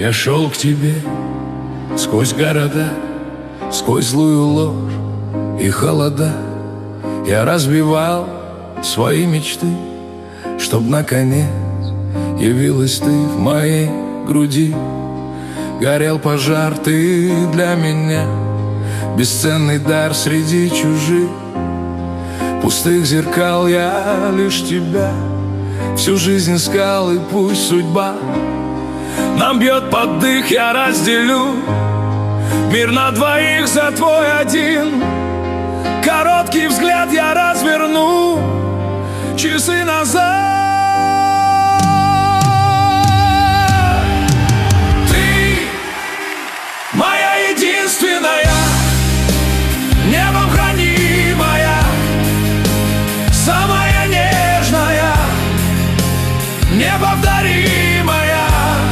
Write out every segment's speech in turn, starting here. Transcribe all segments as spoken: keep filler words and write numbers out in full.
Я шел к тебе сквозь города, сквозь злую ложь и холода. Я разбивал свои мечты, чтоб наконец явилась ты в моей груди. Горел пожар, ты для меня бесценный дар среди чужих пустых зеркал. Я лишь тебя всю жизнь искал, и пусть судьба нам бьет под дых, я разделю мир на двоих за твой один. Короткий взгляд я разверну часы назад. Ты моя единственная, небом хранимая, самая нежная, неповторимая.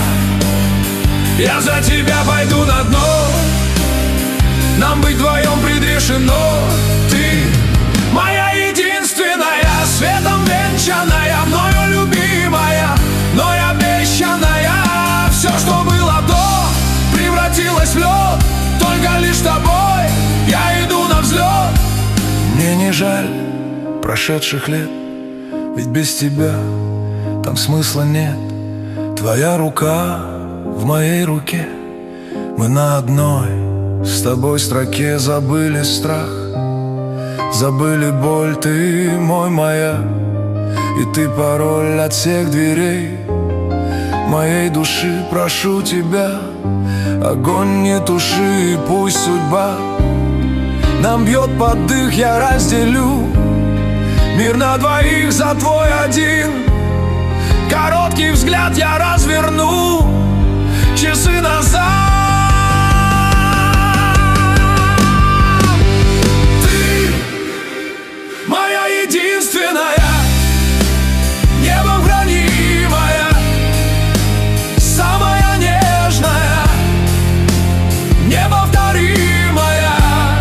Я за тебя пойду на дно, нам быть вдвоем предрешено. Ты моя единственная, светом венчанная, мною любимая, мной обещанная. Все, что было до, превратилось в лед, только лишь с тобой я иду на взлет. Мне не жаль прошедших лет, ведь без тебя там смысла нет. Твоя рука в моей руке, мы на одной с тобой строке. Забыли страх, забыли боль, ты мой маяк, и ты пароль от всех дверей моей души. Прошу тебя, огонь не туши, пусть судьба нам бьет под дых. Я разделю мир на двоих за твой один. Короткий взгляд я разверну часы назад. Ты моя единственная, небом хранимая, самая нежная, неповторимая.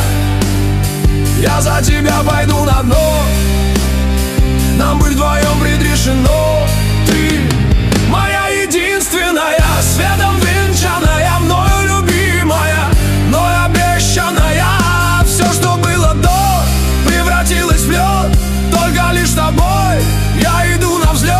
Я за тебя пойду на дно, нам быть вдвоем предрешено. Ты моя единственная, светом венчанная, мною любимая, мной обещанная. Все, что было до, превратилось в лед, только лишь с тобой я иду на взлет.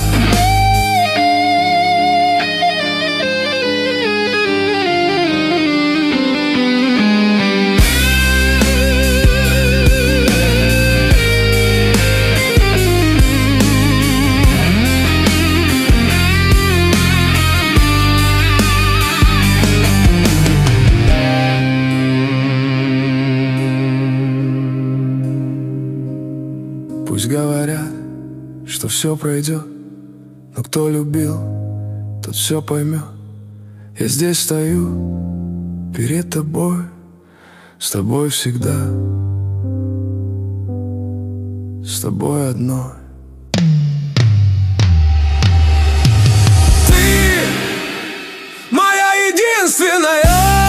Пусть говорят, что все пройдет, но кто любил, тот все поймет. Я здесь стою перед тобой, с тобой всегда, с тобой одной. Ты моя единственная,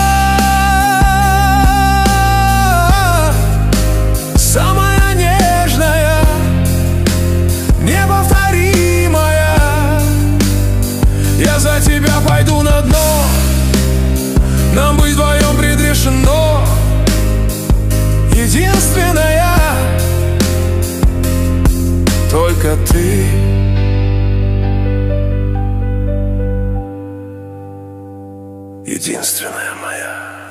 самая нежная, неповторимая. Я за тебя пойду на дно, нам быть вдвоем предрешено. Единственная, только ты. Единственная моя.